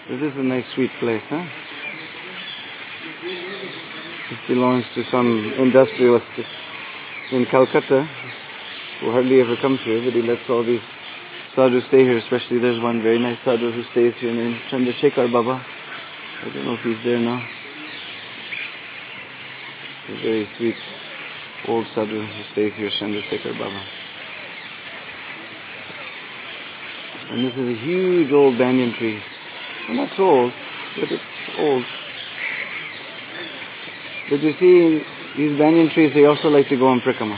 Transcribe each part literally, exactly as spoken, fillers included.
This is a nice sweet place, huh? This belongs to some industrialist in Calcutta who hardly ever comes here, but he lets all these sadhus stay here. Especially there's one very nice sadhu who stays here named Chandrasekhar Baba. I don't know if he's there now. A very sweet old sadhu who stays here, Chandrasekhar Baba. And this is a huge old banyan tree. Well, not so old, but it's old. But you see, these banyan trees, they also like to go on parikrama.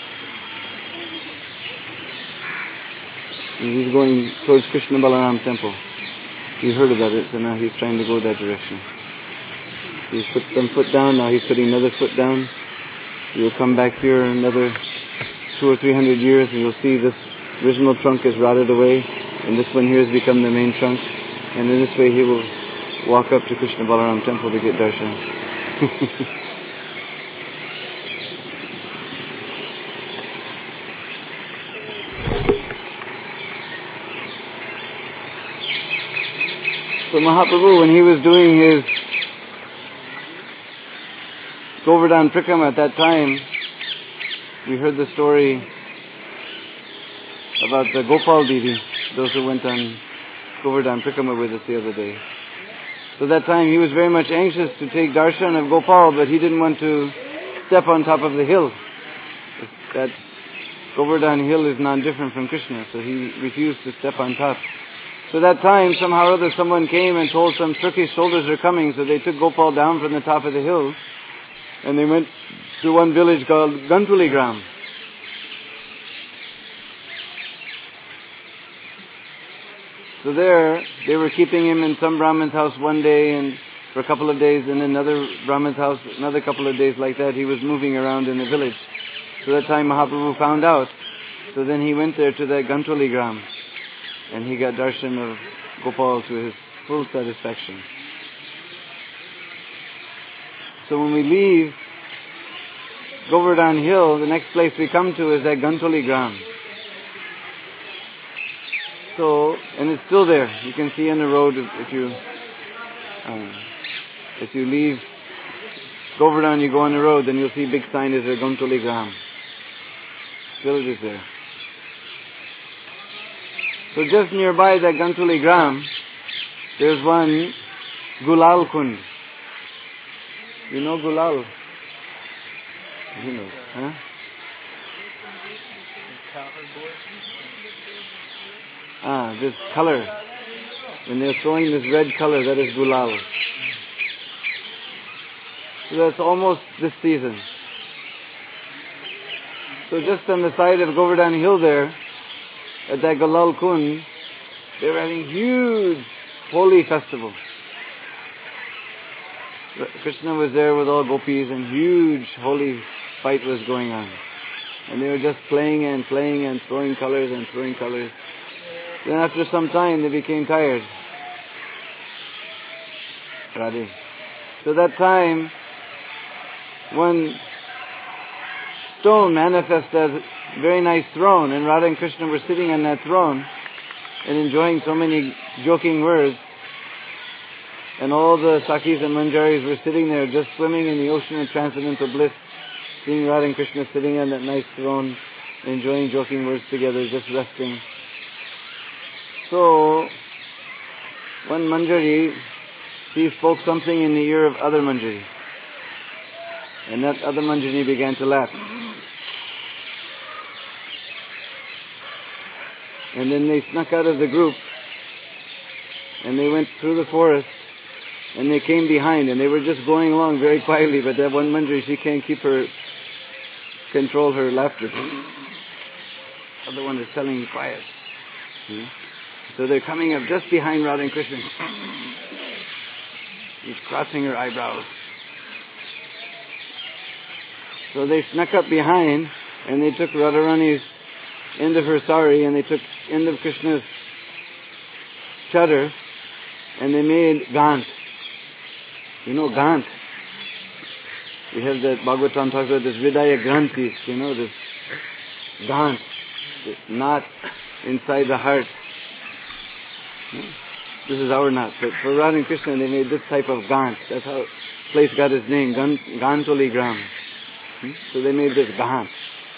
And he's going towards Krishna Balaram temple. He heard about it, so now he's trying to go that direction. He's put one foot down, now he's putting another foot down. You'll come back here another two or three hundred years and you'll see this original trunk is rotted away, and this one here has become the main trunk. And in this way he will walk up to Krishna Balaram temple to get darshan. So Mahaprabhu, when he was doing his Govardhan Parikrama at that time, we heard the story about the Gopal Devi, those who went on Govardhan Parikrama with us the other day. So that time he was very much anxious to take darshan of Gopal, but he didn't want to step on top of the hill. That Govardhan hill is non-different from Krishna, so he refused to step on top. So that time, somehow or other, someone came and told some Turkish soldiers are coming, so they took Gopal down from the top of the hill, and they went to one village called Gantuli Gram. So there, they were keeping him in some Brahmin's house one day, and for a couple of days, and in another Brahmin's house, another couple of days like that, he was moving around in the village. So that time Mahaprabhu found out. So then he went there to that Gantuli Gram, and he got darshan of Gopal to his full satisfaction. So when we leave Govardhan Hill, the next place we come to is that Gantuli Gram. So, and it's still there. You can see on the road if you um, if you leave Govardhan, you go on the road, then you'll see a big sign is there, Gantuli Gram. Still it is there. So just nearby that Gantuli Gram, there's one Gulal Kund. You know Gulal? You know, huh? Ah, this color. When they're throwing this red color, that is Gulal. So that's almost this season. So just on the side of Govardhan Hill there, at that Gulal Kund, they were having huge holy festival. Krishna was there with all gopis and huge holy fight was going on. And they were just playing and playing and throwing colors and throwing colors. Then after some time they became tired. Radhe. So that time, one stone manifested as a very nice throne, and Radha and Krishna were sitting on that throne and enjoying so many joking words. And all the Sakis and Manjaris were sitting there just swimming in the ocean of transcendental bliss, seeing Radha and Krishna sitting on that nice throne, enjoying joking words together, just resting. So, one Manjari, he spoke something in the ear of other Manjari. And that other Manjari began to laugh. And then they snuck out of the group, and they went through the forest, and they came behind, and they were just going along very quietly, but that one Manjari, she can't keep her, control her laughter. The other one is telling me quiet. Hmm? So they're coming up just behind Radha and Krishna. She's crossing her eyebrows. So they snuck up behind, and they took Radharani's end of her sari, and they took end of Krishna's chadar, and they made Gant. You know Gant? We have that Bhagavatam talks about this Hridaya Granthis, you know, this Gant, this knot inside the heart. This is our knot. But for Radha and Krishna, they made this type of gant. That's how the place got its name, Gan- Gantoli Gram. Hmm? So they made this gant.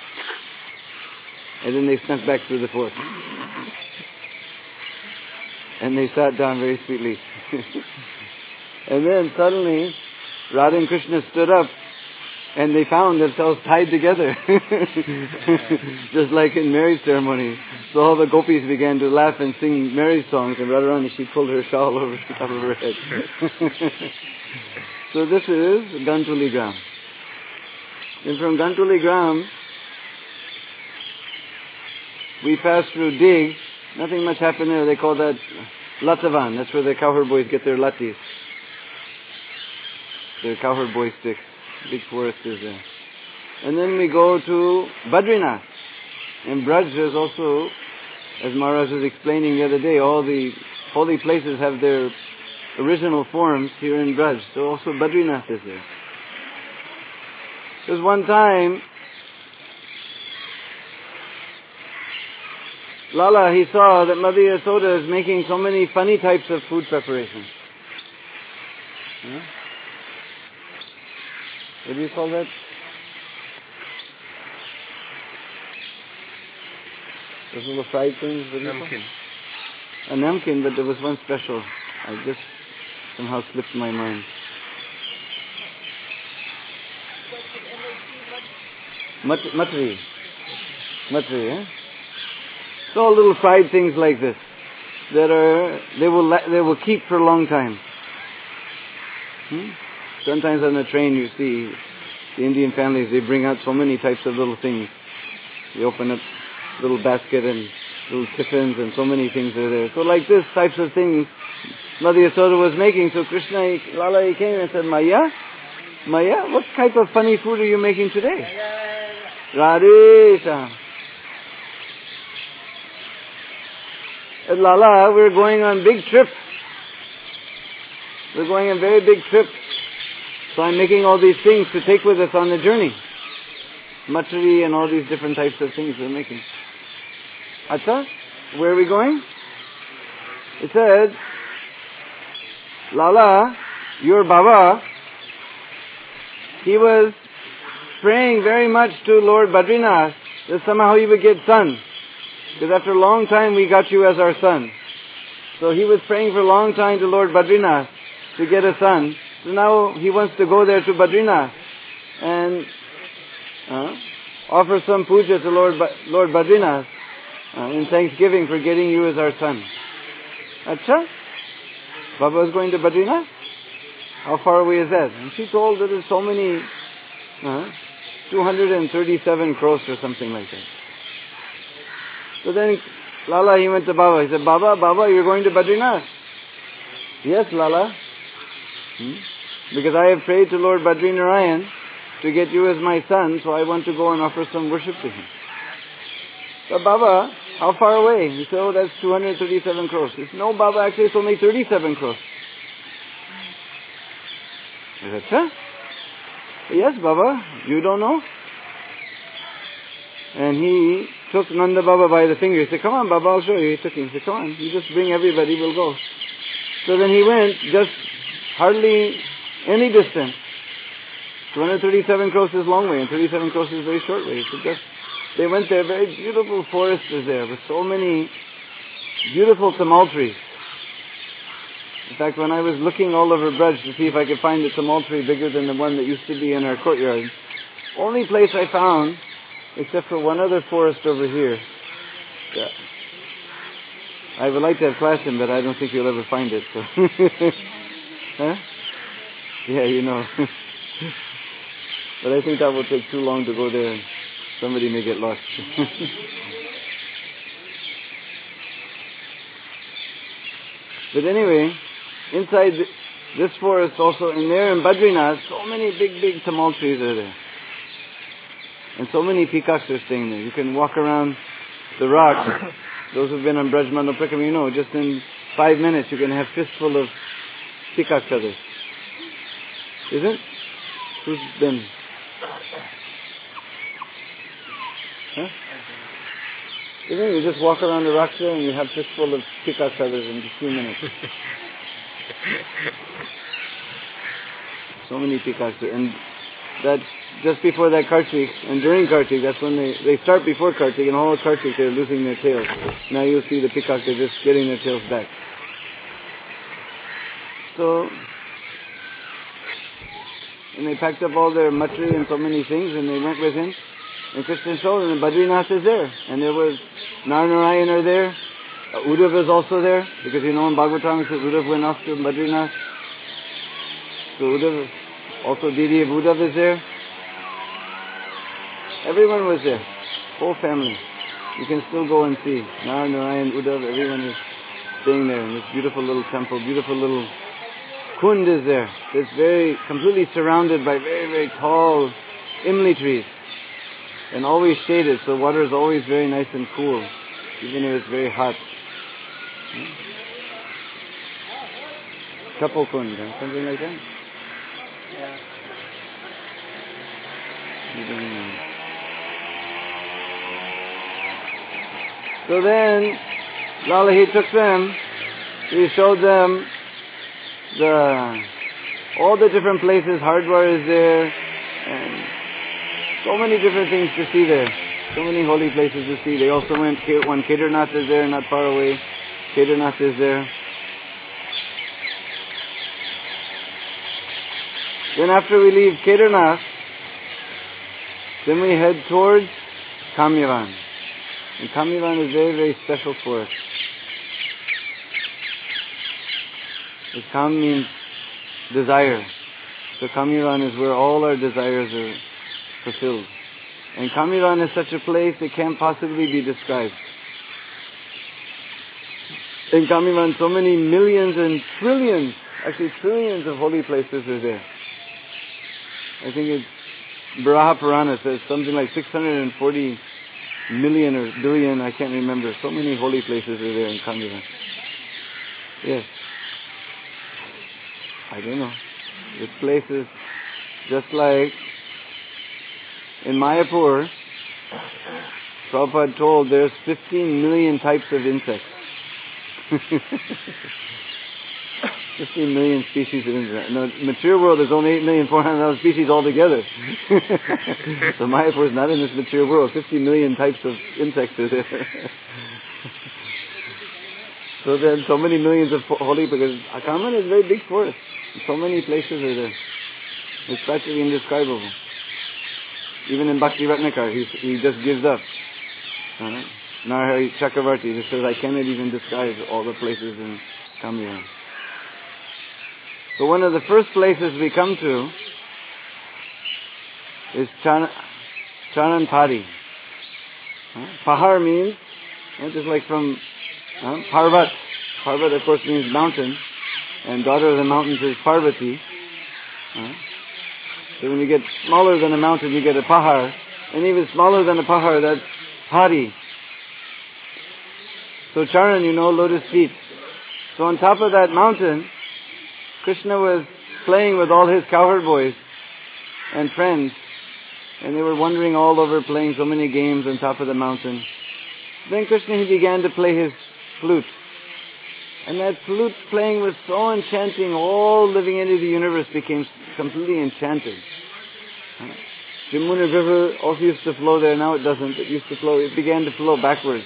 And then they snuck back through the fort. And they sat down very sweetly. And then suddenly, Radha and Krishna stood up and they found themselves tied together. Just like in marriage ceremony. So all the gopis began to laugh and sing marriage songs, and Radharani, she pulled her shawl over the top of her head. So this is Gantuli Gram. And from Gantuli Gram, we passed through Dig. Nothing much happened there. They call that Latavan. That's where the cowherd boys get their latis. Their cowherd boy sticks. Big forest is there. And then we go to Badrinath. In Braj there's also, as Maharaj was explaining the other day, all the holy places have their original forms here in Braj. So also Badrinath is there. There's one time, Lala, he saw that Mother Yasoda is making so many funny types of food preparations. Huh? What do you call that? Those little fried things? Namkin. A namkin, but there was one special. I just somehow slipped my mind. Mat- matri. Matri, eh? So all little fried things like this that are they will la- they will keep for a long time. Hmm? Sometimes on the train you see the Indian families, they bring out so many types of little things. They open up little basket and little tiffins and so many things are there. So like this types of things Mother Yasoda was making. So Krishna, he, Lala, he came and said, Maya, Maya, what type of funny food are you making today? Radhe. And Lala, we're going on big trip. We're going on a very big trip. So I'm making all these things to take with us on the journey. Matri and all these different types of things we're making. Acha, where are we going? It said, Lala, your Baba, he was praying very much to Lord Badrinath that somehow he would get son. Because after a long time we got you as our son. So he was praying for a long time to Lord Badrinath to get a son. So now he wants to go there to Badrinath and uh, offer some puja to Lord ba- Lord Badrinath uh, in thanksgiving for getting you as our son. Acha? Baba is going to Badrinath? How far away is that? And she told that there's so many, uh, two hundred thirty-seven crores or something like that. So then Lala, he went to Baba. He said, Baba, Baba, you're going to Badrinath? Yes, Lala. Hmm? Because I have prayed to Lord Badrinarayan to get you as my son, so I want to go and offer some worship to him. But Baba, how far away? He said, oh, that's two hundred thirty-seven crores. He said, no, Baba, actually it's only thirty-seven crores. I said, huh? Yes, Baba, you don't know? And he took Nanda Baba by the finger. He said, come on, Baba, I'll show you. He took him. He said, come on, you just bring everybody, we'll go. So then he went just hardly any distance. two hundred thirty-seven crores is long way, and thirty-seven crores is very short way. So just, they went there, very beautiful forest is there, with so many beautiful tamal trees. In fact, when I was looking all over Braj to see if I could find a tamal tree bigger than the one that used to be in our courtyard, only place I found, except for one other forest over here. Yeah. I would like to have classed him, but I don't think you'll ever find it. So. Huh? Yeah, you know. But I think that will take too long to go there. Somebody may get lost. But anyway, inside this forest also, in there in Badrinath, so many big, big tamal trees are there. And so many peacocks are staying there. You can walk around the rocks. Those who've been on Braj Mandal Parikram, you know, just in five minutes you can have fistful of peacock feathers. Isn't? Who's been? Huh? Isn't it? You just walk around the rocks there and you have fistful of peacock feathers in a few minutes. So many peacocks. And that's just before that Kartik, and during Kartik, that's when they, they start before Kartik, and all of Kartik they're losing their tails. Now you'll see the peacocks are just getting their tails back. So, and they packed up all their matri and so many things, and they went with him. And Krishna showed them, and Badrinath is there. And there was, Narayan are there. Uh, Uddhav is also there, because you know in Bhagavatam it says Uddhav went off to Badrinath. So Uddhav, also Didi of Uddhav is there. Everyone was there. Whole family. You can still go and see. Narayan, Uddhav, everyone is staying there in this beautiful little temple, beautiful little kund is there. It's very, completely surrounded by very, very tall imli trees. And always shaded, so water is always very nice and cool, even if it's very hot. Couple kund, huh? Something like that? Yeah. So then, Lalahi took them, he showed them the, all the different places, Hardwar is there, and so many different things to see there. So many holy places to see. They also went, one Kedarnath is there, not far away. Kedarnath is there. Then after we leave Kedarnath, then we head towards Kamyavan. And Kamyavan is very, very special for us. The Kam means desire. So Kamyavan is where all our desires are fulfilled. And Kamyavan is such a place it can't possibly be described. In Kamyavan, so many millions and trillions, actually trillions of holy places are there. I think it's Baraha Purana says something like six hundred forty million or billion, I can't remember. So many holy places are there in Kamyavan. Yes. I don't know. This place is just like in Mayapur, Prabhupada told there's fifteen million types of insects. fifteen million species of insects. In the material world there's only eight million four hundred thousand species altogether. So Mayapur is not in this material world. fifty million types of insects are there. So then so many millions of holy, because Akaman is a very big forest. So many places are there. It's practically indescribable. Even in Bhakti Ratnakar, he, he just gives up. Uh, Narahari Chakravarti, he says, I cannot even describe all the places in Kamyavan. So one of the first places we come to is Charan, Charanpari. Uh, Pahar means, uh, just like from uh, Parvat. Parvat of course means mountain, and daughter of the mountains is Parvati. Uh, So when you get smaller than a mountain, you get a pahar. And even smaller than a pahar, that's hari. So Charan, you know, lotus feet. So on top of that mountain, Krishna was playing with all his cowherd boys and friends. And they were wandering all over, playing so many games on top of the mountain. Then Krishna, he began to play his flute. And that flute playing was so enchanting, all living into the universe became completely enchanted. Jamuna River also used to flow there, now it doesn't. It used to flow, it began to flow backwards.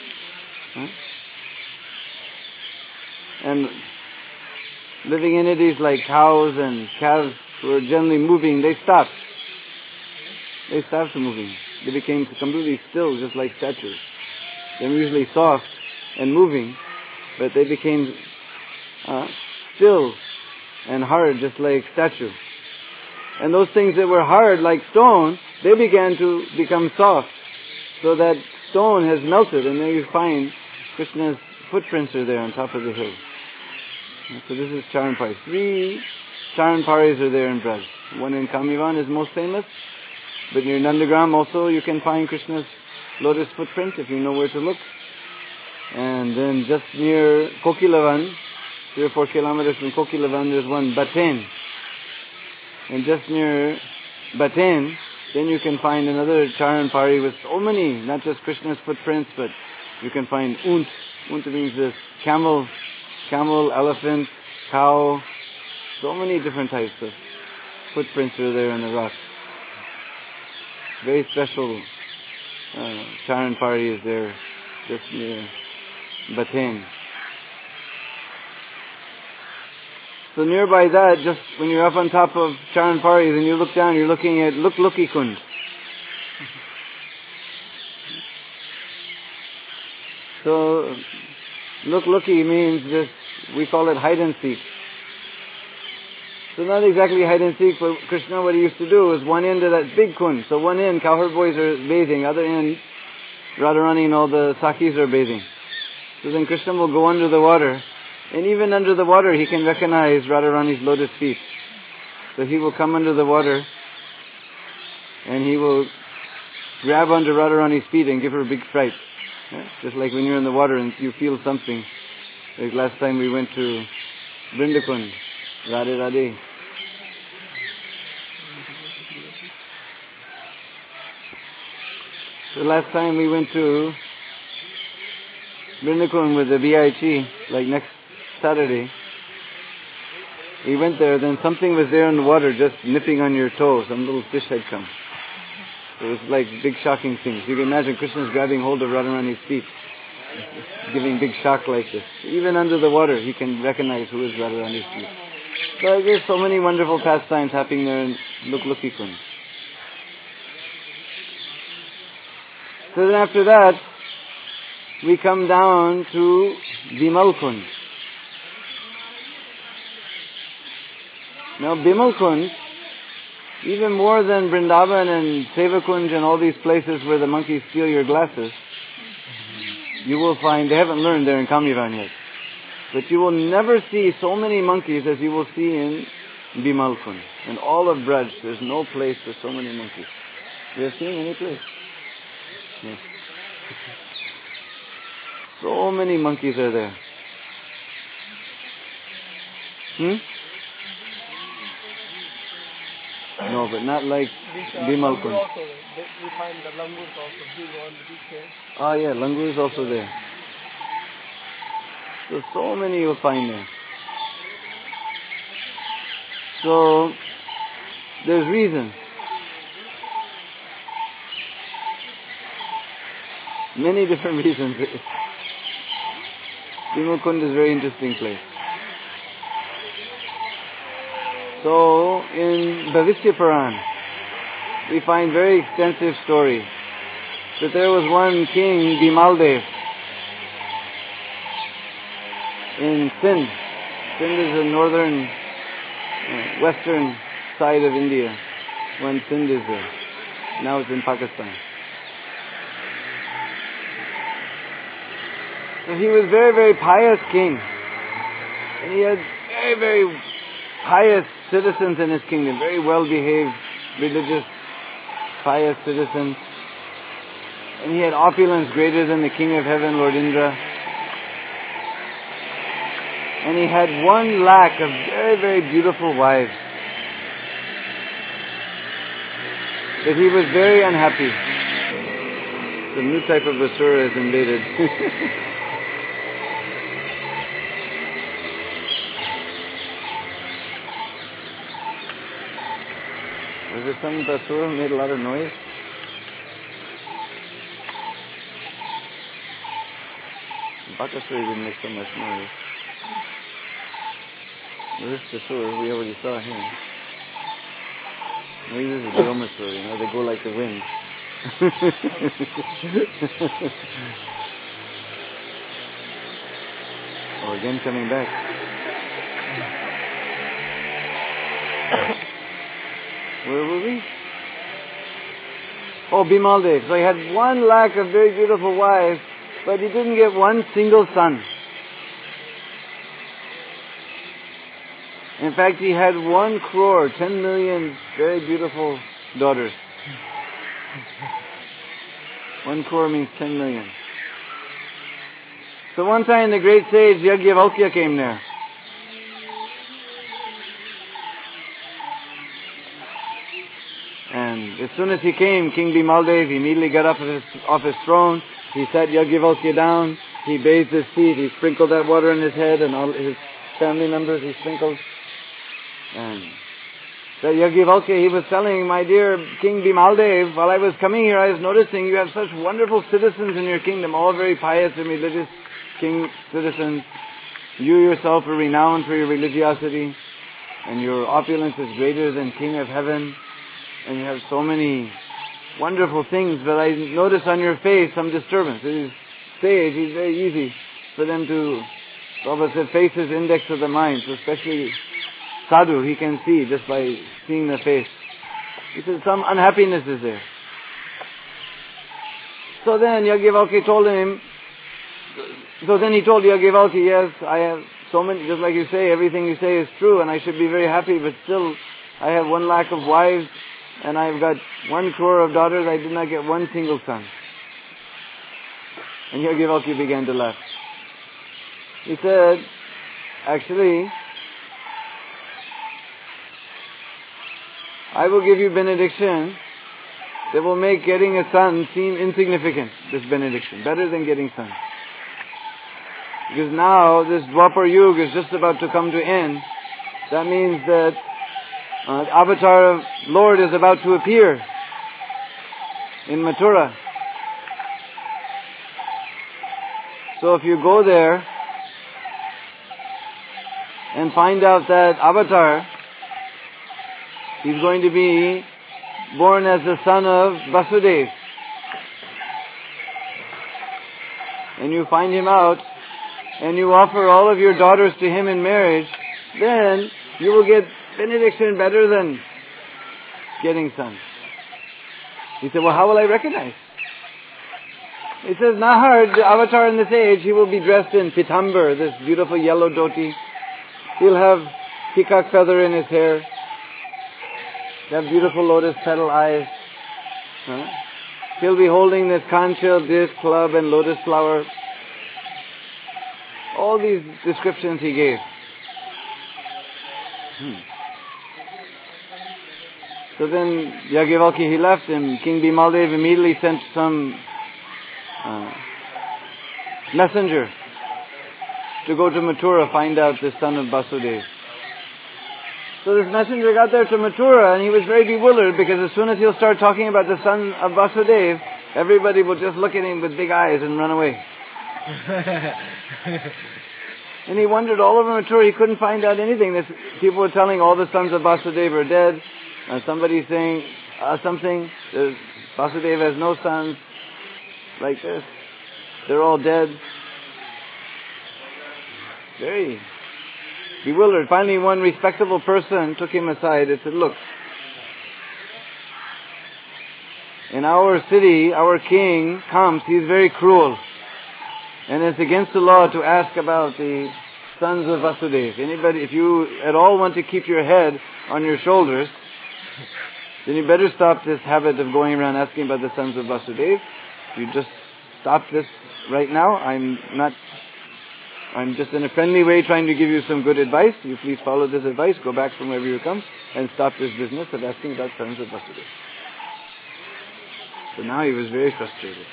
And living entities like cows and calves who were generally moving, they stopped. They stopped moving. They became completely still, just like statues. They were usually soft and moving, but they became uh, still and hard, just like statue. And those things that were hard, like stone, they began to become soft. So that stone has melted, and there you find Krishna's footprints are there on top of the hill. And so this is Charanpari. Three Charanparis are there in Braj. One in Kamyavan is most famous, but near Nandagram also you can find Krishna's lotus footprint if you know where to look. And then just near Kokilavan, three or four kilometers from Kokilavan, there's one Baten. And just near Baten, then you can find another Charanpari with so many, not just Krishna's footprints, but You can find unt. Unt means this camel, camel, elephant, cow. So many different types of footprints are there in the rock. Very special. Uh, Charan Pari is there, just near Batain. So nearby that, just when you're up on top of Charan Pari and you look down, you're looking at Luk Luki Kund. So Luk Luki means this, we call it hide and seek. So not exactly hide and seek, but Krishna, what he used to do is one end of that big kund. So one end, cowherd boys are bathing, other end, Radharani and all the Sakhis are bathing. So then Krishna will go under the water, and even under the water he can recognize Radharani's lotus feet. So he will come under the water, and he will grab under Radharani's feet and give her a big fright. Yeah? Just like when you're in the water and you feel something. Like last time we went to Vrindakund. Radhe Radhe. The last time we went to Vrindakund with the B I G, like next Saturday, we went there, then something was there in the water just nipping on your toe. Some little fish had come. It was like big shocking things. You can imagine Krishna's grabbing hold of Radharani's feet, giving big shock like this. Even under the water, he can recognize who is Radharani's feet. So there's so many wonderful pastimes happening there in Luk Luki Kund. So then after that, we come down to Bimal Kund. Now Bimal Kund, even more than Vrindavan and Sevakunj and all these places where the monkeys steal your glasses, you will find, they haven't learned there in Kamiran yet, but you will never see so many monkeys as you will see in Bimal Kund. In all of Braj, there's no place with so many monkeys. You have seen any place? Yes. So many monkeys are there. Hmm? No, but not like Bimal Kund. We find the langurs also big on the beach there. Ah, yeah, langur is also there. So, so many you'll find there. So, there's reason. Many different reasons. Bimal Kund is a very interesting place. So, in Bhavishya Puran, we find very extensive story that there was one king, Bimaldev, in Sindh. Sindh is the northern, uh, western side of India, when Sindh is there. Now it's in Pakistan. So he was very, very pious king. And he had very, very pious citizens in his kingdom, very well-behaved, religious, pious citizens. And he had opulence greater than the king of heaven, Lord Indra. And he had one lakh of very, very beautiful wives. But he was very unhappy. The new type of Asura is invaded. Was there some Asura who made a lot of noise? Bakasura didn't make so much noise. This Asura, we already saw him. Maybe this is Brahmasura, you know, they go like the wind. Oh, again coming back. Where were we? Oh, Bimaldev. So he had one lakh of very beautiful wives, but he didn't get one single son. In fact, he had one crore, ten million very beautiful daughters. One crore means ten million. So one time the great sage Yajnavalkya came there. And And as soon as he came, King Bimaldev immediately got up off his, off his throne. He sat Yajnavalkya down. He bathed his feet. He sprinkled that water on his head, and all his family members he sprinkled. And that Yajnavalkya, he was telling, my dear King Bimaldev, while I was coming here, I was noticing you have such wonderful citizens in your kingdom, all very pious and religious king citizens. You yourself are renowned for your religiosity, and your opulence is greater than King of Heaven, and you have so many wonderful things, but I notice on your face some disturbance. It is stage, it's very easy for them to, Prabhupada said, face is index of the mind, so especially sadhu, he can see just by seeing the face. He said some unhappiness is there. So then Yajnavalkya told him, so then he told Yajnavalkya, yes, I have so many, just like you say, everything you say is true, and I should be very happy, but still I have one lakh of wives, and I've got one crore of daughters, I did not get one single son. And Yajnavalkya began to laugh. He said, actually, I will give you benediction that will make getting a son seem insignificant, this benediction, better than getting sons. Because now this Dwapar Yuga is just about to come to end. That means that uh, the avatar of Lord is about to appear in Mathura. So if you go there and find out that avatar, he's going to be born as the son of Vasudeva, and you find him out, and you offer all of your daughters to him in marriage, then you will get benediction better than getting sons. He said, well, how will I recognize? He says, Nahar, the avatar in this age, he will be dressed in pitambar, this beautiful yellow dhoti. He'll have peacock feather in his hair. He'll have beautiful lotus petal eyes. Huh? He'll be holding this conchal, disc, club, and lotus flower. All these descriptions he gave. Hmm. So then Yajnavalkya, he left him. King Bimaldev immediately sent some uh, messenger to go to Mathura, find out the son of Vasudeva. So this messenger got there to Mathura, and he was very bewildered, because as soon as he'll start talking about the son of Vasudeva, everybody will just look at him with big eyes and run away. And he wondered all over Mathura, he couldn't find out anything. This, people were telling all the sons of Vasudeva are dead. Uh, somebody saying uh, something, uh, Vasudeva has no sons, like this. They're all dead. Very bewildered. Finally, one respectable person took him aside and said, look, in our city, our king comes, he's very cruel. And it's against the law to ask about the sons of Vasudeva. Anybody, if you at all want to keep your head on your shoulders, then you better stop this habit of going around asking about the sons of Vasudeva. You just stop this right now. I'm not, I'm just in a friendly way trying to give you some good advice. You please follow this advice, go back from wherever you come, and stop this business of asking about sons of Vasudeva. So now he was very frustrated.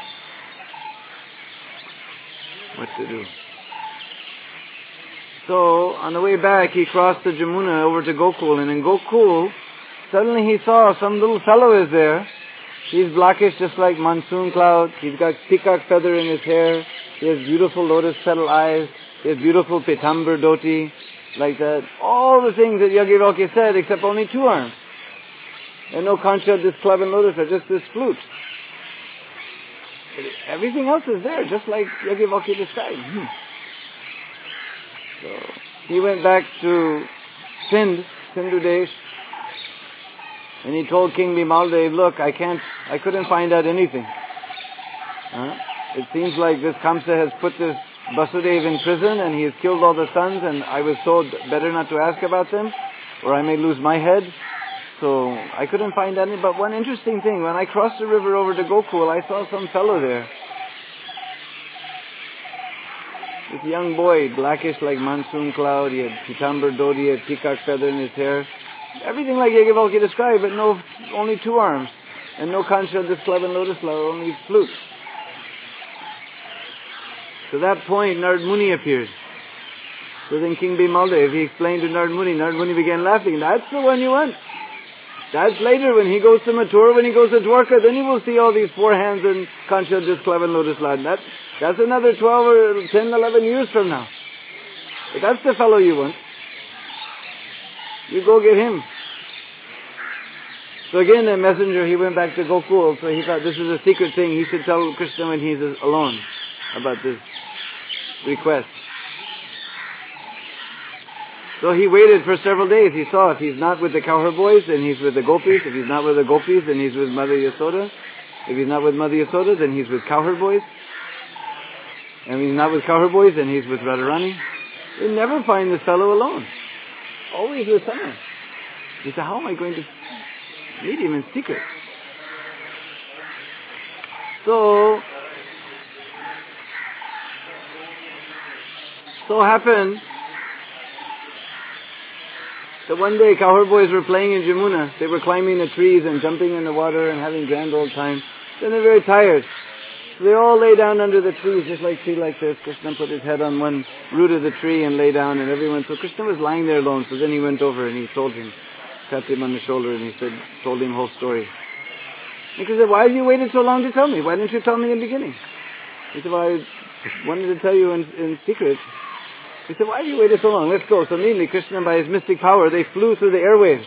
What to do? So, on the way back, he crossed the Jamuna over to Gokul, and in Gokul, suddenly he saw some little fellow is there. He's blackish just like monsoon cloud. He's got peacock feather in his hair. He has beautiful lotus petal eyes. He has beautiful pitambar dhoti, like that. All the things that Yajnavalkya said, except only two arms. And no concha, this club and lotus, or just this flute. Everything else is there, just like Yajnavalkya described. Hmm. So, he went back to Sindh, Sindhu Desh, and he told King Bimaldev, look, I can't, I couldn't find out anything. Huh? It seems like this Kamsa has put this Vasudeva in prison, and he has killed all the sons, and I was told better not to ask about them, or I may lose my head. So, I couldn't find any, but one interesting thing, when I crossed the river over to Gokul, I saw some fellow there. This young boy, blackish like monsoon cloud, he had pitambar dhoti, he had peacock feather in his hair. Everything like Yajnavalkya described, but no, only two arms. And no Kancha, this club and lotus flower, only flute. To that point, Narad Muni appeared. So then King Bimaldev, he explained to Narad Muni, Narad Muni began laughing, that's the one you want. That's later when he goes to Mathura, when he goes to Dwarka, then he will see all these four hands and Kancha, this club and lotus flower. That, that's another twelve or ten, eleven years from now. But that's the fellow you want. You go get him. So again, the messenger, he went back to Gokul, so he thought this is a secret thing. He should tell Krishna when he's alone about this request. So he waited for several days. He saw if he's not with the cowherd boys, then he's with the gopis. If he's not with the gopis, then he's with Mother Yasoda. If he's not with Mother Yasoda, then he's with cowherd boys. And if he's not with cowherd boys, then he's with Radharani. You never find this fellow alone. Always with someone. He said, how am I going to meet him in secret? So, so happened that one day cowherd boys were playing in Jamuna. They were climbing the trees and jumping in the water and having grand old time. Then they're very tired. So they all lay down under the trees, just like tree like this. Krishna put his head on one root of the tree and lay down, and everyone. So Krishna was lying there alone. So then he went over and he told him, tapped him on the shoulder, and he said, told him the whole story. And Krishna said, why have you waited so long to tell me? Why didn't you tell me in the beginning? He said, well, I wanted to tell you in, in secret. He said, why have you waited so long? Let's go. So immediately Krishna, by his mystic power, they flew through the airwaves.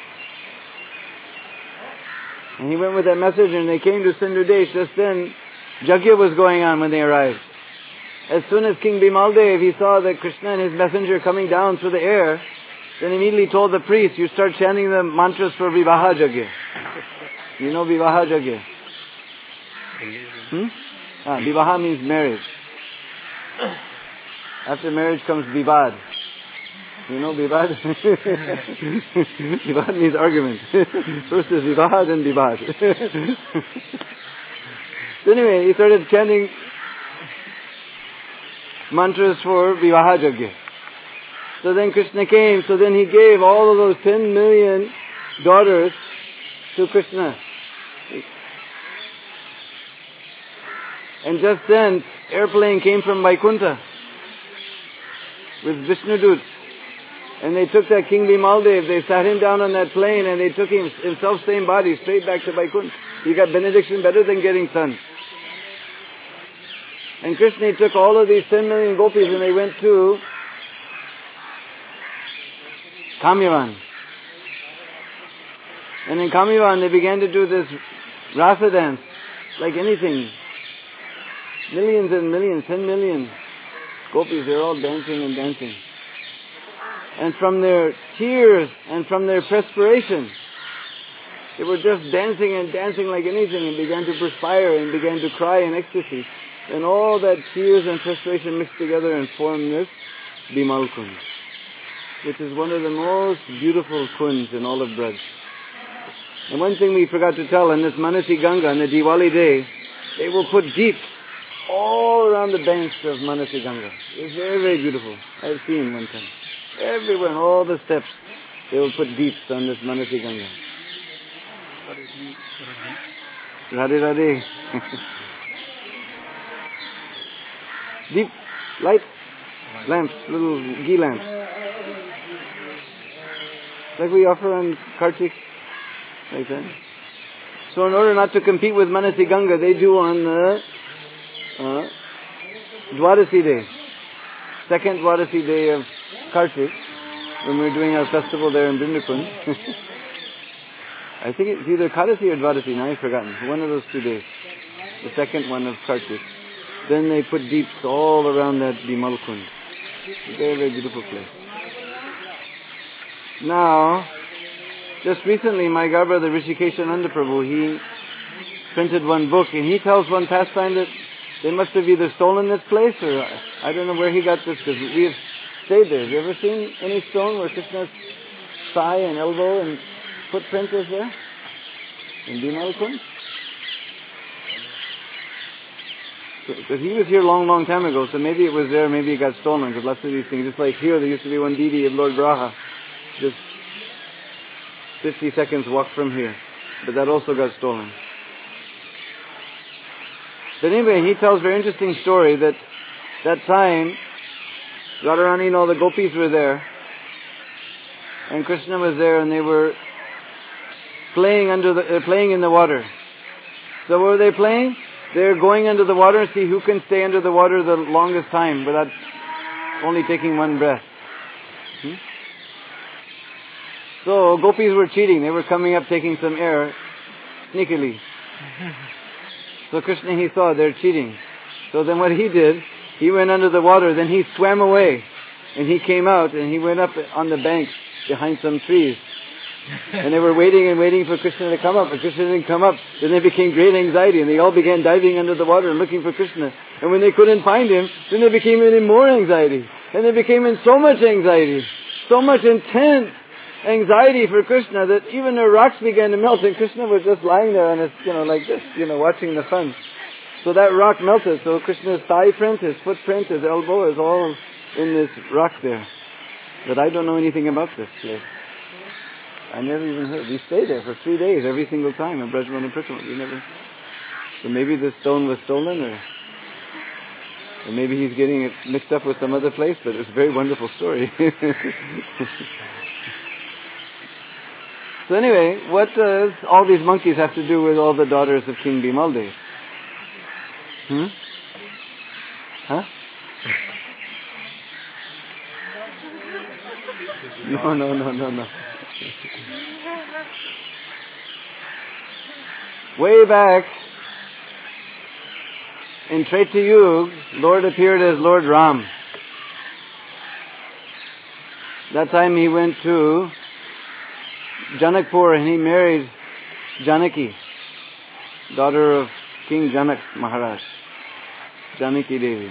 And he went with that message, and they came to Sindhudesh. Just then, Yajna was going on when they arrived. As soon as King Bimaldev, he saw that Krishna and his messenger coming down through the air, then immediately told the priest, you start chanting the mantras for Vivaha Yajna. You know Vivaha Yajna? Hmm? Ah, Vivaha means marriage. After marriage comes Vivad. You know Vivad? Vivad means argument. First is Vivaha, then Vivad. So anyway, he started chanting mantras for Vivaha Yajna. So then Krishna came, so then he gave all of those ten million daughters to Krishna. And just then, airplane came from Vaikuntha with Vishnudut. And they took that King Bimaldev, they sat him down on that plane, and they took him, himself same body, straight back to Vaikuntha. He got benediction better than getting sons. And Krishna took all of these ten million gopis and they went to Kamyavan. And in Kamyavan they began to do this rasa dance, like anything. Millions and millions, ten million gopis, they're all dancing and dancing. And from their tears and from their perspiration, they were just dancing and dancing like anything and began to perspire and began to cry in ecstasy. And all that tears and perspiration mixed together and formed this Bimal Kund, which is one of the most beautiful kunds in all of Braj. And one thing we forgot to tell, on this Manasi Ganga, on the Diwali day, they will put deeps all around the banks of Manasi Ganga. It's very, very beautiful. I've seen one time. Everywhere, on all the steps, they will put deeps on this Manasi Ganga. Radhe Radhe. Deep light lamps, little ghee lamps. Like we offer on Kartik. Like that. So in order not to compete with Manasi Ganga, they do on the uh, Dwadasi day. Second Dwadasi day of Kartik, when we're doing our festival there in Brindakund. I think it's either Kadasi or Dwadasi, now I've forgotten. One of those two days. The second one of Kartik. Then they put deeps all around that Bimal Kund. Very, very beautiful place. Now, just recently my godbrother Rishikeshananda Prabhu, he printed one book and he tells one pastime that they must have either stolen this place or I don't know where he got this because we have stayed there. Have you ever seen any stone where Krishna's thigh and elbow and footprint is there? In Bimal Kund? Because he was here a long, long time ago, so maybe it was there, maybe it got stolen, because lots of these things, just like here, there used to be one deity of Lord Braha. Just fifty seconds walk from here. But that also got stolen. But anyway, he tells a very interesting story that that time, Radharani and all the gopis were there. And Krishna was there and they were playing under the, uh, playing in the water. So what were they playing? They were going under the water and see who can stay under the water the longest time without only taking one breath. Hmm? So gopis were cheating. They were coming up taking some air sneakily. So Krishna, he saw they're cheating. So then what he did, he went under the water, then he swam away. And he came out and he went up on the bank behind some trees. And they were waiting and waiting for Krishna to come up. But Krishna didn't come up. Then they became great anxiety and they all began diving under the water and looking for Krishna. And when they couldn't find him, then they became even more anxiety. And they became in so much anxiety, so much intense anxiety for Krishna that even the rocks began to melt and Krishna was just lying there on his, you know, like this, you know, watching the sun. So that rock melted. So Krishna's thigh print, his footprint, his elbow is all in this rock there. But I don't know anything about this place. I never even heard. We stayed there for three days every single time in Brajmana Pritham. We never. So maybe this stone was stolen, or, or maybe he's getting it mixed up with some other place. But it's a very wonderful story. So anyway, what does all these monkeys have to do with all the daughters of King Bimaldev? Hmm? Huh? No, no, no, no, no. Way back in Treta Yuga, Lord appeared as Lord Ram. That time he went to Janakpur and he married Janaki, daughter of King Janak Maharaj, Janaki Devi.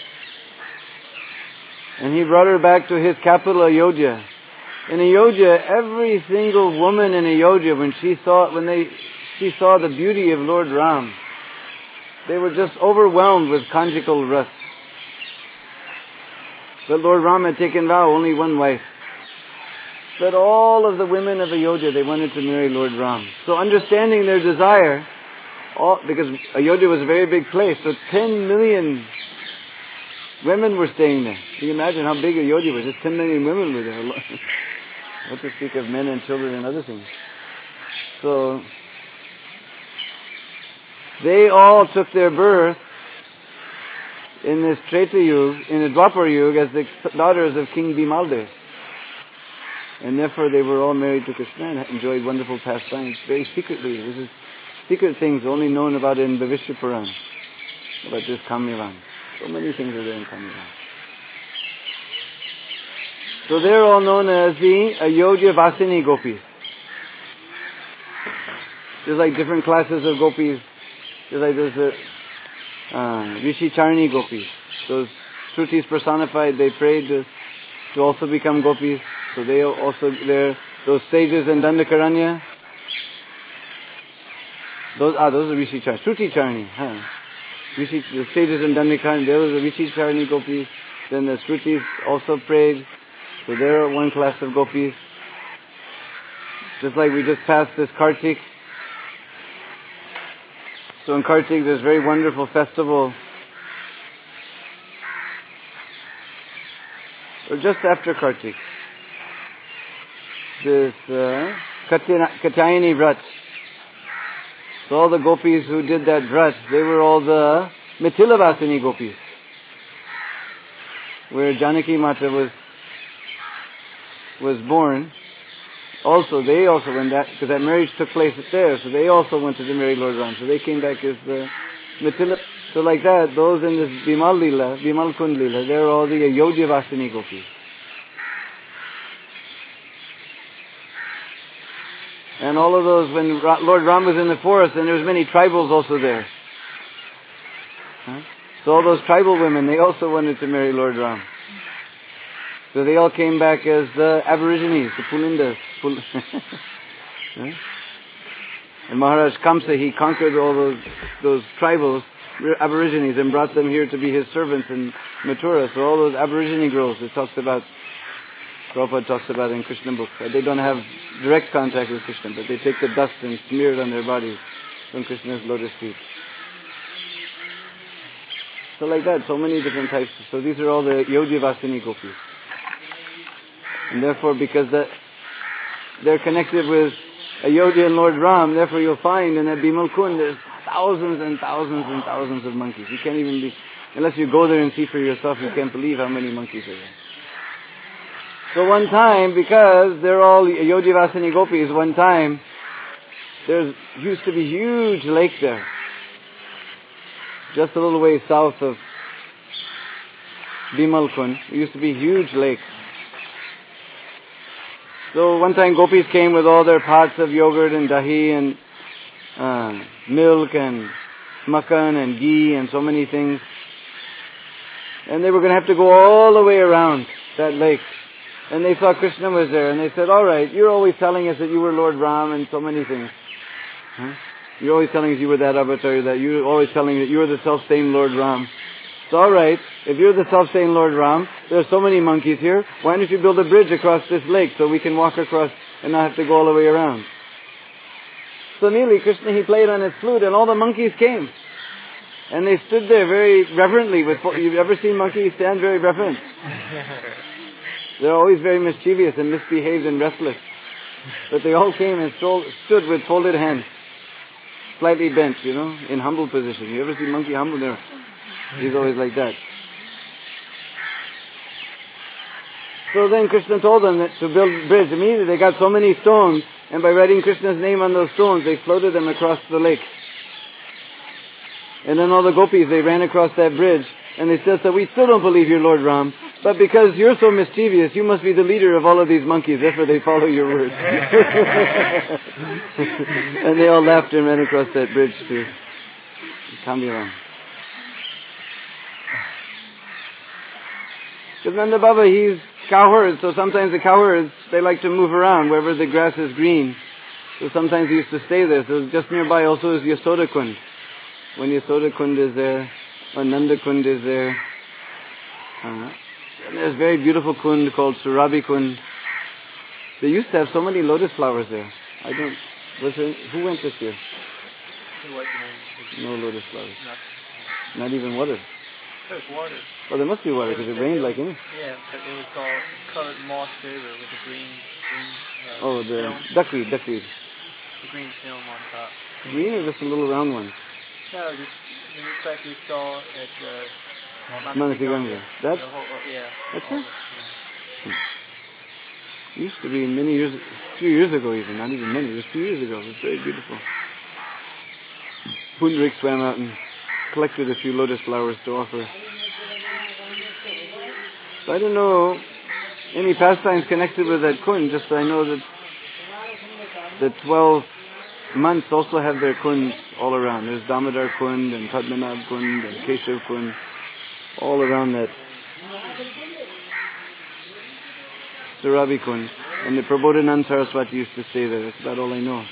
And he brought her back to his capital, Ayodhya. In Ayodhya, every single woman in Ayodhya, when she saw when they she saw the beauty of Lord Ram, they were just overwhelmed with conjugal rasa. But Lord Ram had taken vow, only one wife. But all of the women of Ayodhya, they wanted to marry Lord Ram. So understanding their desire, all, because Ayodhya was a very big place, so ten million women were staying there. Can you imagine how big Ayodhya was? Just ten million women were there. What to speak of men and children and other things. So, they all took their birth in this Treta Yuga, in the Dwapar Yuga, as the daughters of King Bimaldev. And therefore they were all married to Krishna and enjoyed wonderful pastimes very secretly. This is secret things only known about in Bhavishya Puran, about this Kamyavan. So many things are there in Kamyavan. So they're all known as the Ayodhya Vasini Gopis. There's like different classes of gopis. There's like there's the uh, Rishi Charni Gopis. Those Shrutis personified, they prayed to, to also become gopis. So they also, they're, those sages in Dandakaranya, those, ah, those are Rishi Charni. Shruti Charni, huh? Rishi, the sages in Dandakaranya, those are Rishi Charni Gopis. Then the Shrutis also prayed. So they're one class of gopis. Just like we just passed this Kartik. So in Kartik there's a very wonderful festival. Or just after Kartik. This uh, Katyayani Vrat. So all the gopis who did that Vrat, they were all the Mithilavasini gopis. Where Janaki Mata was was born. Also, they also went that, because that marriage took place there, so they also wanted to marry Lord Ram. So they came back as the Mithila. So like that, those in this Bimal Leela, Bimal Kund Leela, they're all the Ayodhya Vasini gopis. And all of those, when Lord Ram was in the forest, and there was many tribals also there. Huh? So all those tribal women, they also wanted to marry Lord Ram. So they all came back as the Aborigines, the Pulindas. Pul- huh? And Maharaj Kamsa, he conquered all those those tribals, Aborigines, and brought them here to be his servants in Mathura. So all those Aborigine girls, it talks about Prabhupada talks about in Krishna books. They don't have direct contact with Krishna, but they take the dust and smear it on their bodies from Krishna's lotus feet. So like that, so many different types. So these are all the Yojivasini gopis. And therefore, because that they're connected with Ayodhya and Lord Ram, therefore you'll find in that Bimal Kund there's thousands and thousands and thousands of monkeys. You can't even be, unless you go there and see for yourself, you can't believe how many monkeys are there. So one time, because they're all Yojivasini gopis, one time, there used to be huge lake there. Just a little way south of Bimal Kund. There used to be huge lake. So one time gopis came with all their pots of yogurt and dahi and uh, milk and makhan and ghee and so many things. And they were going to have to go all the way around that lake. And they saw Krishna was there and they said, all right, you're always telling us that you were Lord Ram and so many things. Huh? You're always telling us you were that avatar, that you're always telling that you were the self-same Lord Ram. So alright, if you're the self-same Lord Ram, there are so many monkeys here, why don't you build a bridge across this lake so we can walk across and not have to go all the way around? So nearly Krishna, he played on his flute and all the monkeys came. And they stood there very reverently. With, you've ever seen monkeys stand very reverent? They're always very mischievous and misbehaved and restless. But they all came and stood with folded hands. Slightly bent, you know, in humble position. You ever see monkey humble there? He's always like that. So then Krishna told them that to build a bridge. Immediately they got so many stones, and by writing Krishna's name on those stones, they floated them across the lake. And then all the gopis, they ran across that bridge, and they still said, we still don't believe you're Lord Ram, but because you're so mischievous, you must be the leader of all of these monkeys, therefore they follow your words. And they all laughed and ran across that bridge to Kamiram. Because Nanda Baba, he's cowherds, so sometimes the cowherds, they like to move around wherever the grass is green. So sometimes he used to stay there. So just nearby also is Yasoda Kund. When Yasoda Kund is there, or Nanda Kund is there. Uh, and there's a very beautiful kund called Surabhi Kund. They used to have so many lotus flowers there. I don't, was there, who went this year? No lotus flowers. Not even water. There's water. Well, there must be water because it rained like any. Yeah, but it was all colored moss river with a green, green uh, Oh, the film. duckweed, duckweed. The green film on top. Green or just a little round one? No, just it looks like we saw at uh, Manasiganga. That? The whole, yeah. That's all it? the- yeah. It used to be many years, a few years ago even, not even many, it was two years ago. It was very beautiful. Pundrik swam out and collected a few lotus flowers to offer. So I don't know any pastimes connected with that kund, just I know that the twelve months also have their kunds all around. There's Damodar Kund and Padmanabh Kund and Keshav Kund, all around that Surabhi Kund. And the Prabodhanand Saraswati used to stay there. That's about all I know.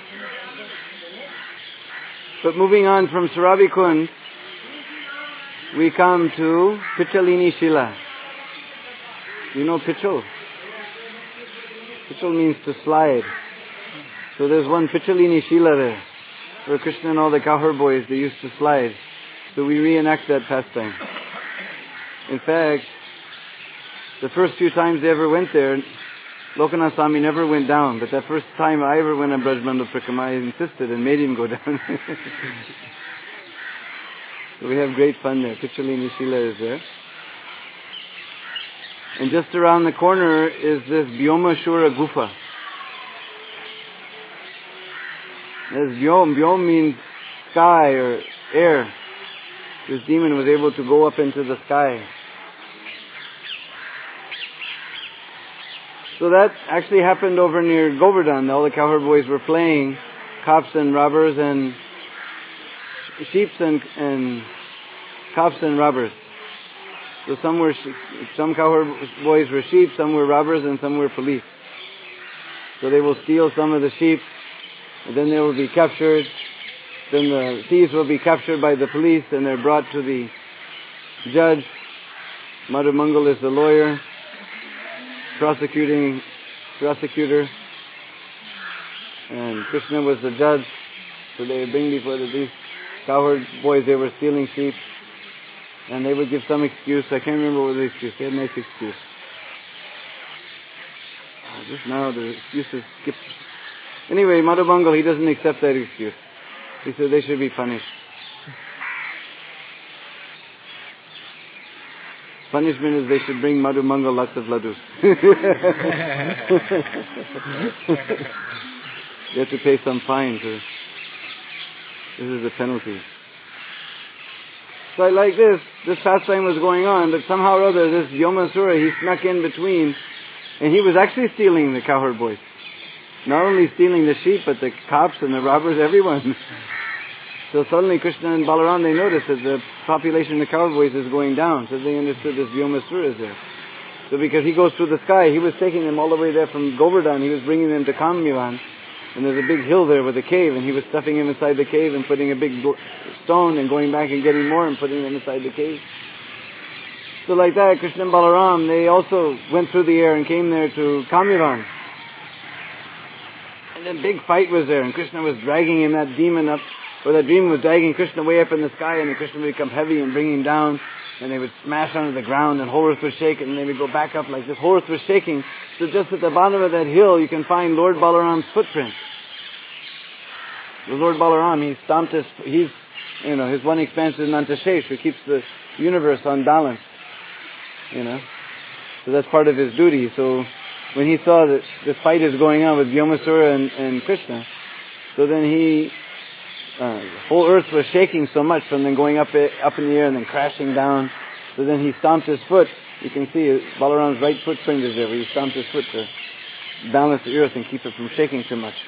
But moving on from Surabhi Kund, we come to Pichalini Shila. You know Pichal? Pichal means to slide. So there's one Pichalini Shila there, where Krishna and all the cowherd boys, they used to slide. So we reenact that pastime. In fact, the first few times they ever went there, Lokanath Swami never went down, but that first time I ever went on Brajmandal Prakama, I insisted and made him go down. So we have great fun there. Pichalini Shila is there. And just around the corner is this Vyomashura Gufa. There's Vyom. Vyom means sky or air. This demon was able to go up into the sky. So that actually happened over near Govardhan. All the cowherd boys were playing cops and robbers and sheeps and, and cops and robbers. So some were, some cowherd boys were sheep, some were robbers, and some were police. So they will steal some of the sheep, and then they will be captured. Then the thieves will be captured by the police, and they're brought to the judge. Madhu Mangal is the lawyer. prosecuting prosecutor, and Krishna was the judge. So they would bring before the, these cowherd boys, they were stealing sheep, and they would give some excuse. I can't remember what the excuse. They had a nice excuse. Uh, just now the excuses skipped. Anyway, Madhubangal, he doesn't accept that excuse. He said they should be punished. Punishment is they should bring Madhubangal lots of laddus. You have to pay some fine to... This is the penalty. So like this, this pastime was going on, but somehow or other this Vyomasura, he snuck in between, and he was actually stealing the cowherd boys. Not only stealing the sheep, but the cops and the robbers, everyone. So suddenly Krishna and Balaram, they noticed that the population of the cowherd boys is going down, so they understood this Vyomasura is there. So because he goes through the sky, he was taking them all the way there from Govardhan, he was bringing them to Kammivan. And there's a big hill there with a cave, and he was stuffing them inside the cave and putting a big stone and going back and getting more and putting them inside the cave. So like that, Krishna and Balaram, they also went through the air and came there to Kammivan. And a big fight was there, and Krishna was dragging him, that demon up, or that demon was dragging Krishna way up in the sky, and then Krishna would become heavy and bring him down, and they would smash onto the ground, and whole earth was shaking, and they would go back up like this. Whole earth was shaking. So just at the bottom of that hill, you can find Lord Balaram's footprint. The Lord Balaram, he stomped his, he's, you know, his one expansion is Nantashesh, who keeps the universe on balance, you know. So that's part of his duty. So when he saw that this fight is going on with Vyomasura and, and Krishna, so then he, uh, the whole earth was shaking so much from then going up, up in the air and then crashing down. So then he stomped his foot. You can see Balaram's right footprint is there, where he stomped his foot to balance the earth and keep it from shaking too much.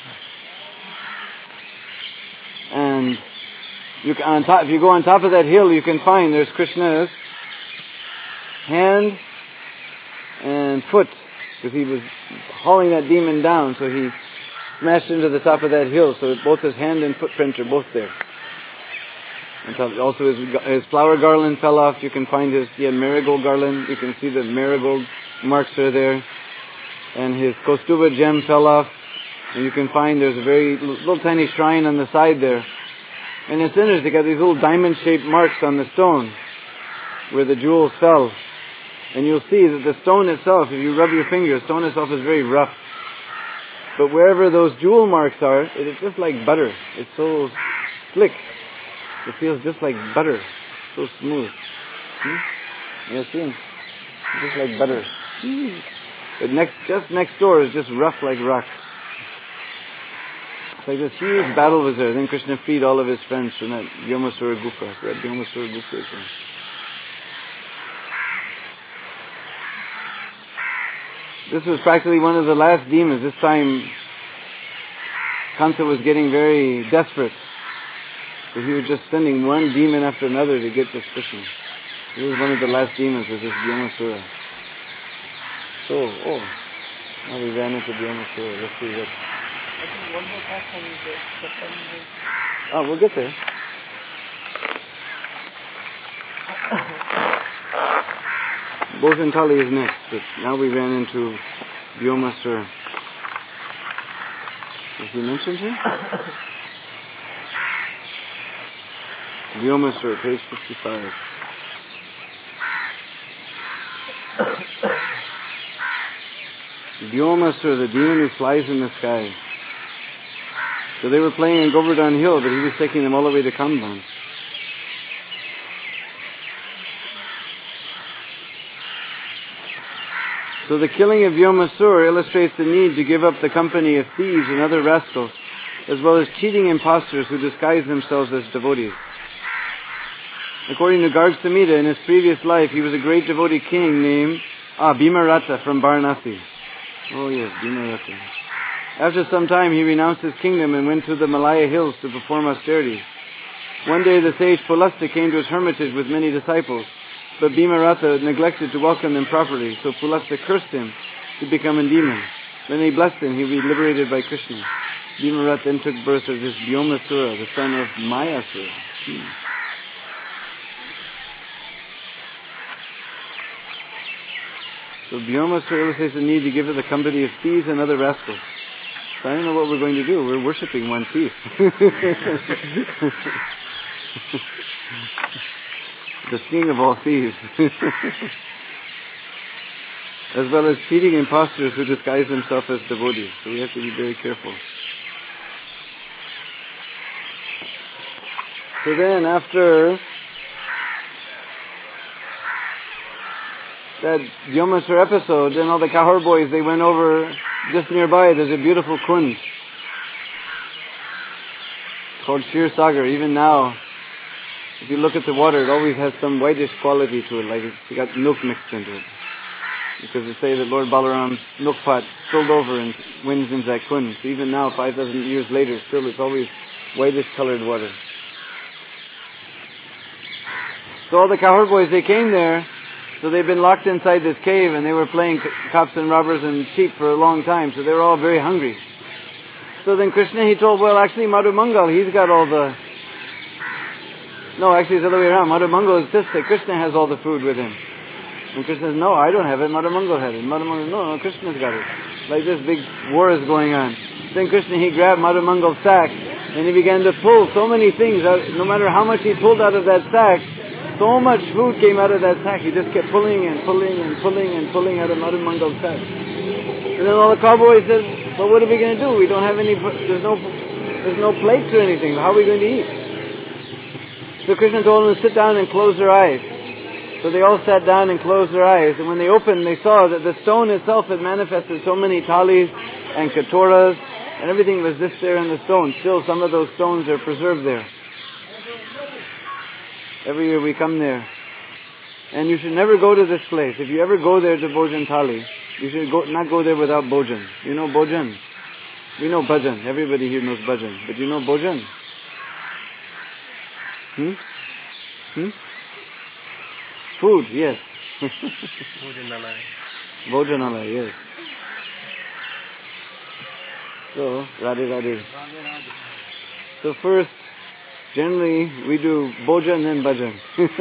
And you can, on top, if you go on top of that hill, you can find there's Krishna's hand and foot, because he was hauling that demon down, so he smashed into the top of that hill, so both his hand and footprint are both there. And also his, his flower garland fell off. You can find his, he had marigold garland. You can see the marigold marks are there. And his Kaustuva gem fell off. And you can find there's a very little tiny shrine on the side there. And it's interesting, they got these little diamond-shaped marks on the stone where the jewels fell. And you'll see that the stone itself, if you rub your finger, the stone itself is very rough. But wherever those jewel marks are, it is just like butter. It's so slick. It feels just like butter. So smooth. Hmm? You see? Just like butter. But next, just next door is just rough like rock. It's like this huge battle was there. Then Krishna freed all of his friends from that Vyomasura Gufa. That Vyomasura Gufa. This was practically one of the last demons. This time, Kamsa was getting very desperate. So he was just sending one demon after another to get this Krishna. This was one of the last demons, was this Vyomasura. So, oh, now we ran into Vyomasura. Let's see what... I think one more platform is the second. Oh, we'll get there. Bhojantali is next, but now we ran into Vyomasura. Has he mentioned him? Vyomasura, page fifty-five. Vyomasura, the demon who flies in the sky. So they were playing in Govardhan Hill, but he was taking them all the way to Kamban. So the killing of Vyomasura illustrates the need to give up the company of thieves and other rascals, as well as cheating impostors who disguise themselves as devotees. According to Garg Samhita, in his previous life, he was a great devotee king named ah, Bhimarata from Varanasi. Oh yes, Bhimarata. After some time, he renounced his kingdom and went to the Malaya hills to perform austerities. One day, the sage Pulasta came to his hermitage with many disciples, but Bhimarata neglected to welcome them properly, so Pulasta cursed him to become a demon. When he blessed him, he was liberated by Krishna. Bhimarata then took birth as this Vyomasura, the son of Mayasura. Hmm. So Bhyomasura illustrates the need to give it the company of thieves and other rascals. So I don't know what we're going to do. We're worshipping one thief. The king of all thieves. As well as cheating impostors who disguise themselves as devotees. So we have to be very careful. So then after that Vyomasura episode, then all the Kahar boys, they went over just nearby. There's a beautiful kund called Shir Sagar. Even now, if you look at the water, it always has some whitish quality to it, like it's got milk mixed into it. Because they say that Lord Balaram's milk pot spilled over and went into that kund. So even now, five thousand years later, still it's always whitish colored water. So all the Kahar boys, they came there. So they've been locked inside this cave and they were playing cops and robbers and sheep for a long time. So they were all very hungry. So then Krishna, he told, well, actually Madhu Mangal, he's got all the... No, actually it's the other way around. Madhu Mangal insists that Krishna has all the food with him. And Krishna says, no, I don't have it. Madhu Mangal had it. Madhu Mangal, no, no, Krishna's got it. Like this big war is going on. Then Krishna, he grabbed Madhu Mangal's sack and he began to pull so many things. No matter how much he pulled out of that sack, so much food came out of that sack. He just kept pulling and pulling and pulling and pulling out of Madhu Mangal's sack. And then all the cowboys said, well, what are we going to do? We don't have any, there's no, there's no plates or anything. How are we going to eat? So Krishna told them to sit down and close their eyes. So they all sat down and closed their eyes. And when they opened, they saw that the stone itself had manifested so many thalis and katoras, and everything was just there in the stone. Still, some of those stones are preserved there. Every year we come there. And you should never go to this place. If you ever go there to Bhojan Thali, you should go, not go there without Bhojan. You know Bhojan? We know Bhajan. Everybody here knows Bhajan. But you know Bhojan? Hmm? Hmm? Food, yes. Bhojanalaya. Bhojanalaya, yes. So, Radhe Radhe. So first, generally, we do Bhojan and Bhajan.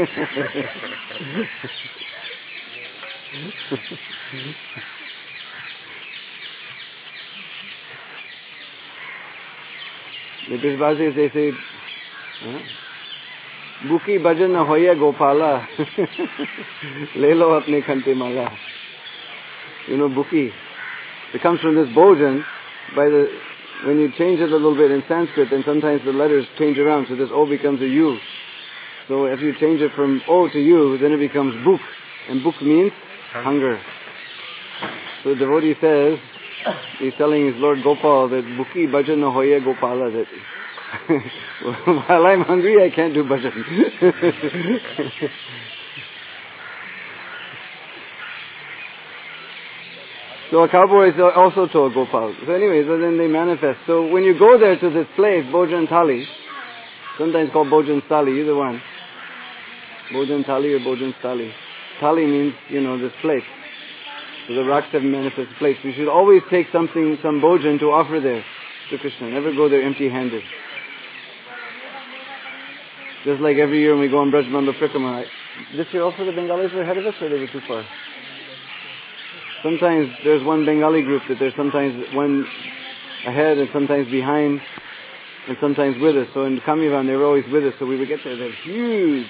The Bishbazis, they say, huh? Buki bhajan na hoya gopala. Lelo apne khante mala. You know, buki. It comes from this bhojan. By the, when you change it a little bit in Sanskrit, then sometimes the letters change around, so this O becomes a U. So if you change it from O to U, then it becomes buk. And buk means hunger. So the devotee says, he's telling his Lord Gopal that buki bhajan na hoya gopala, that while I'm hungry, I can't do bhajan. So a cowboy also told Gopal. So anyway, so then they manifest. So when you go there to this place, Bhojan Thali, sometimes called Bhojan Stali, either one. Bhojan Thali or Bhojan Stali. Thali means, you know, this plate. So the rocks have manifest plates. You should always take something, some bhojan to offer there to Krishna. Never go there empty-handed. Just like every year when we go on Brajbanda Prikrama. This year also the Bengalis were ahead of us, or they were too far? Sometimes there's one Bengali group that there's sometimes one ahead and sometimes behind and sometimes with us. So in Kamivan they were always with us, so we would get there. They're huge.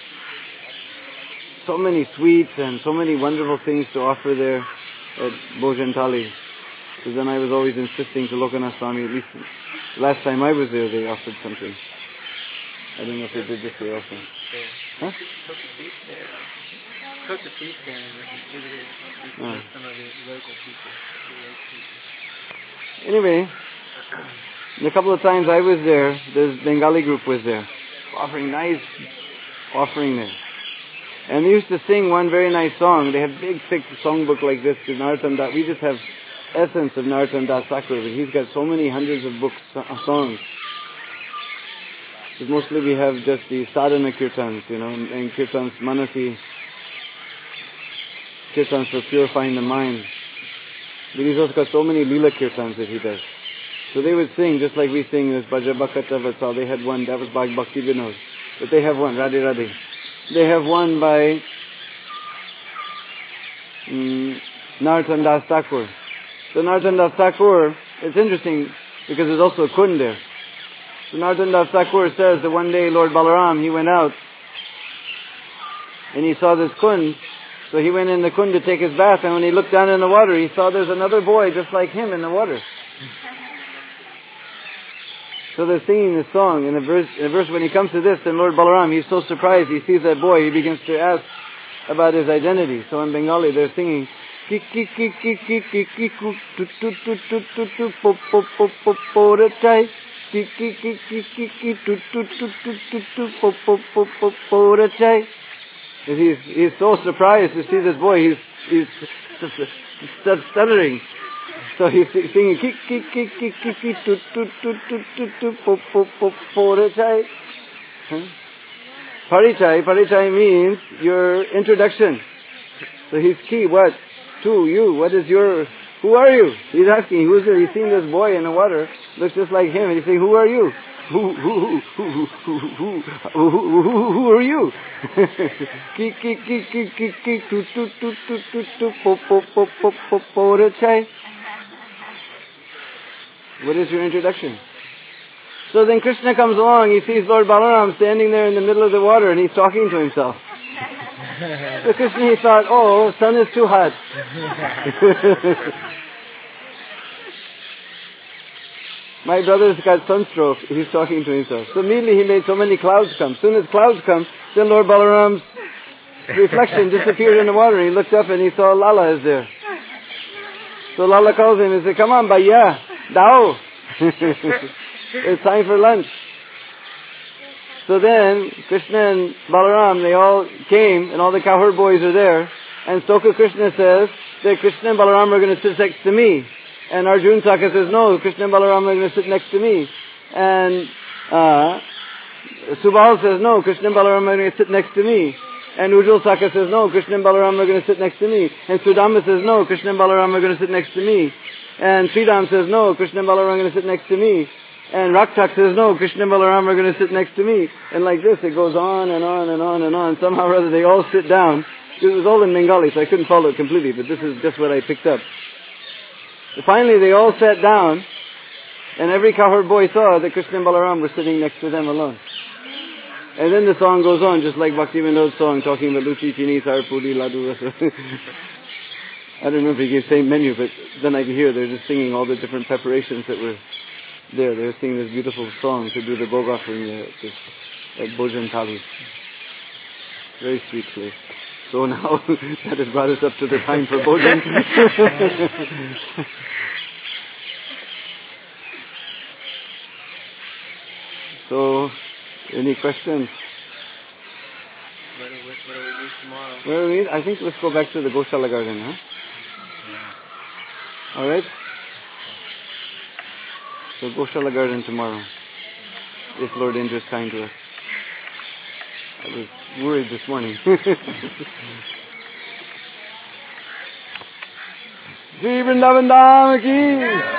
So many sweets and so many wonderful things to offer there at Bhojan Thali. So then I was always insisting to Lokanath Swami, at least last time I was there they offered something. I don't know if they did this year also. Huh? Cook the beef there and distributed it to Oh. some of the local people. Anyway, a couple of times I was there, this Bengali group was there, offering nice offering there. And they used to sing one very nice song. They have big, thick songbook like this to Narottam Das. We just have essence of Narottam Das Thakur, but he's got so many hundreds of books, songs. But mostly we have just the sadhana kirtans, you know, and, and kirtans manasi, kirtans for purifying the mind. But he's also got so many lila kirtans that he does. So they would sing just like we sing this Bhaja Bhakata Vatsal. They had one, that was Bhag Bhakti Vinod. But they have one, Radhe Radhe. They have one by um, Narottam Das Thakur. So Narottam Das Thakur, it's interesting because there's also a Kund there. So Narottam Das Thakur says that one day Lord Balaram, he went out and he saw this Kund. So he went in the Kund to take his bath, and when he looked down in the water, he saw there's another boy just like him in the water. So they're singing this song, and the verse, the verse when he comes to this, then Lord Balaram, he's so surprised, he sees that boy, he begins to ask about his identity. So in Bengali, they're singing, ki ki ki ki ki ki ki ku tu tu tu tu tu tu po po po po po re chai ki ki ki ki ki ki tu tu tu tu tu tu po po po po po re chai. He's, he's so surprised to see this boy. He's, he's stuttering. So he's singing, ki, ki, ki, ki, ki, ki, tu, tu, tu, tu, tu, tu, po, po, po, porichai. Parichai, parichai means your introduction. So he's ki, what? To, you, what is your, who are you? He's asking, who's there? He's seeing this boy in the water, looks just like him, and he's saying, who are you? Who, who, who, who, who, who, who, who, who are you? Ki, ki, ki, ki, ki, ki, tu, tu, tu, tu, tu, tu, po, po, po, po, po, po, re, chai. What is your introduction? So then Krishna comes along, he sees Lord Balaram standing there in the middle of the water, and he's talking to himself. So Krishna, he thought, oh, sun is too hot. My brother's got sunstroke. He's talking to himself. So immediately he made so many clouds come. As soon as clouds come, then Lord Balaram's reflection disappeared in the water. He looked up and he saw Lala is there. So Lala calls him and says, come on, Bhaiya, dao. It's time for lunch. So then Krishna and Balaram, they all came and all the cowherd boys are there. And Stoka Krishna says that Krishna and Balaram are going to sit next to me. And Arjun Saka says, no, Krishna and Balaram are going to sit next to me. And uh, Subal says, no, Krishna and Balaram are going to sit next to me. And Ujjwal Saka says, no, Krishna and Balaram are going to sit next to me. And Sudama says, no, Krishna and Balaram are going to sit next to me. And Sridham says, no, Krishna and Balaram are going to sit next to me. And Raktak says, no, Krishna and Balaram are going to sit next to me. And like this, it goes on and on and on and on. Somehow or other, they all sit down. It was all in Bengali, so I couldn't follow it completely, but this is just what I picked up. Finally, they all sat down, and every cowherd boy saw that Krishna and Balaram were sitting next to them alone. And then the song goes on, just like Bhakti Vinod's song, talking about Luchi, Chini, Sar, Puri, Ladu, I don't remember if he gave the same menu, but then I could hear they're just singing all the different preparations that were there. They were singing this beautiful song to do the Bhog offering at, this, at Bhojan Thali. Very sweet place. So now that has brought us up to the time for Bhojan. So, any questions? Where do we, where do we meet tomorrow? Where do we meet? I think let's go back to the Goshala garden, huh? Yeah. Alright? So Goshala garden tomorrow. If Lord Indra is kind to us. I was worried this morning. Shri Vrindavan Dham ki